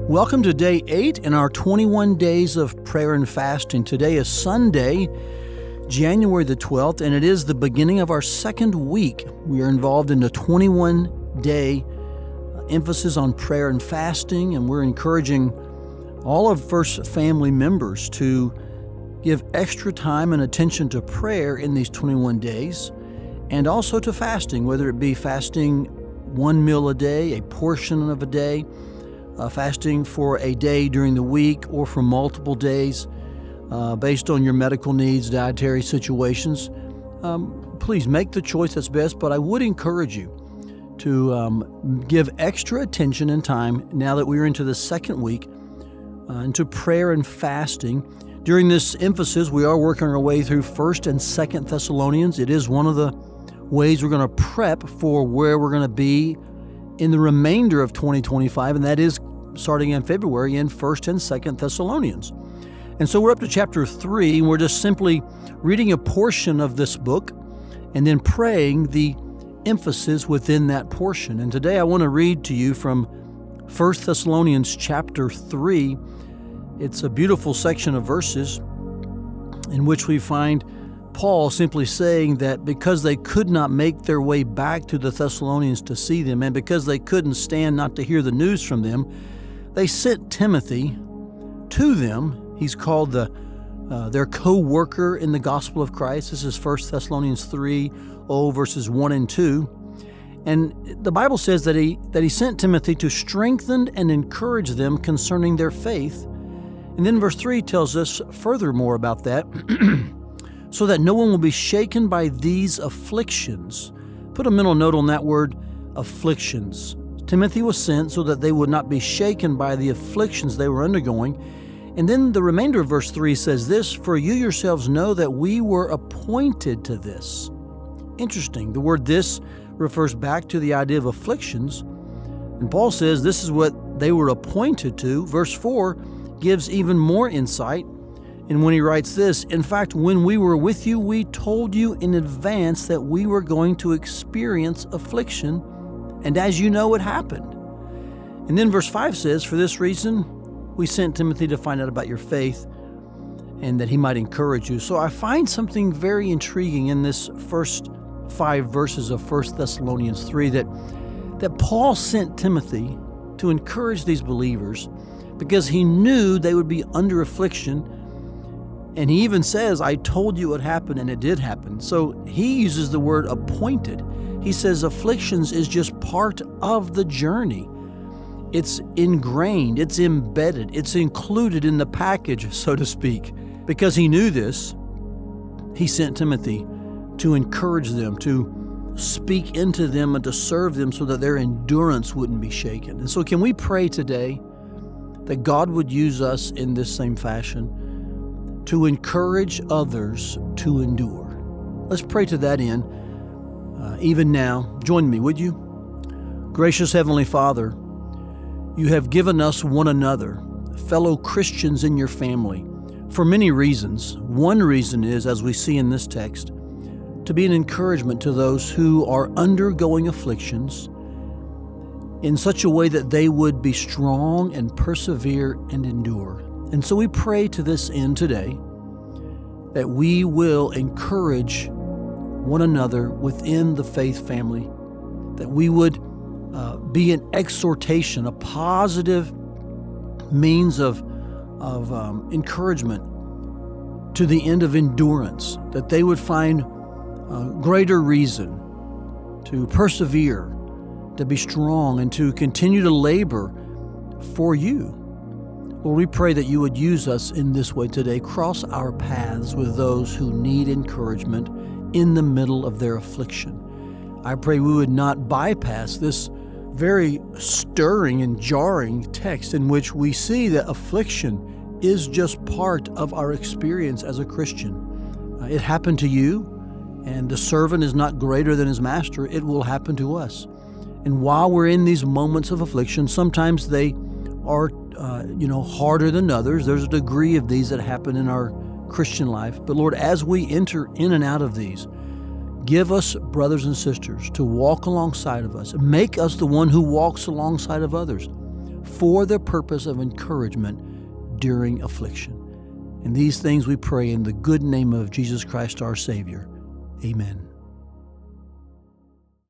Welcome to day 8 in our 21 days of prayer and fasting. Today is Sunday, January the 12th, and it is the beginning of our second week. We are involved in a 21-day emphasis on prayer and fasting, and we're encouraging all of First family members to give extra time and attention to prayer in these 21 days, and also to fasting, whether it be fasting one meal a day, a portion of a day, fasting for a day during the week or for multiple days based on your medical needs, dietary situations. Please make the choice that's best, but I would encourage you to give extra attention and time now that we're into the second week into prayer and fasting. During this emphasis, we are working our way through 1st and 2nd Thessalonians. It is one of the ways we're going to prep for where we're going to be in the remainder of 2025, and that is starting in February in 1st and 2nd Thessalonians. And so we're up to chapter 3, and we're just simply reading a portion of this book and then praying the emphasis within that portion. And today I want to read to you from 1 Thessalonians chapter 3. It's a beautiful section of verses in which we find Paul simply saying that because they could not make their way back to the Thessalonians to see them, and because they couldn't stand not to hear the news from them, they sent Timothy to them. He's called their co-worker in the gospel of Christ. This is 1 Thessalonians 3, verses 1 and 2. And the Bible says that he sent Timothy to strengthen and encourage them concerning their faith. And then verse 3 tells us furthermore about that, so that no one will be shaken by these afflictions. Put a mental note on that word, afflictions. Timothy was sent so that they would not be shaken by the afflictions they were undergoing. And then the remainder of verse 3 says this, "For you yourselves know that we were appointed to this." Interesting. The word "this" refers back to the idea of afflictions. And Paul says this is what they were appointed to. Verse 4 gives even more insight. And when he writes this, "In fact, when we were with you, we told you in advance that we were going to experience affliction, and as you know, it happened." And then verse 5 says, "For this reason, we sent Timothy to find out about your faith and that he might encourage you." So I find something very intriguing in this first 5 verses of 1 Thessalonians 3 that Paul sent Timothy to encourage these believers because he knew they would be under affliction. And he even says, "I told you what happened," and it did happen. So he uses the word appointed. He says afflictions is just part of the journey. It's ingrained, it's embedded, it's included in the package, so to speak. Because he knew this, he sent Timothy to encourage them, to speak into them, and to serve them so that their endurance wouldn't be shaken. And so can we pray today that God would use us in this same fashion to encourage others to endure? Let's pray to that end. Even now, join me, would you? Gracious Heavenly Father, you have given us one another, fellow Christians in your family, for many reasons. One reason is, as we see in this text, to be an encouragement to those who are undergoing afflictions in such a way that they would be strong and persevere and endure. And so we pray to this end today that we will encourage one another within the faith family, that we would be an exhortation, a positive means of encouragement to the end of endurance, that they would find greater reason to persevere, to be strong, and to continue to labor for you. Lord, we pray that you would use us in this way today. Cross our paths with those who need encouragement in the middle of their affliction. I pray we would not bypass this very stirring and jarring text in which we see that affliction is just part of our experience as a Christian. It happened to you, and the servant is not greater than his master. It will happen to us. And while we're in these moments of affliction, sometimes they are harder than others. There's a degree of these that happen in our Christian life. But Lord, as we enter in and out of these, give us brothers and sisters to walk alongside of us. Make us the one who walks alongside of others. for the purpose of encouragement during affliction. And these things we pray in the good name of Jesus Christ our Savior. Amen.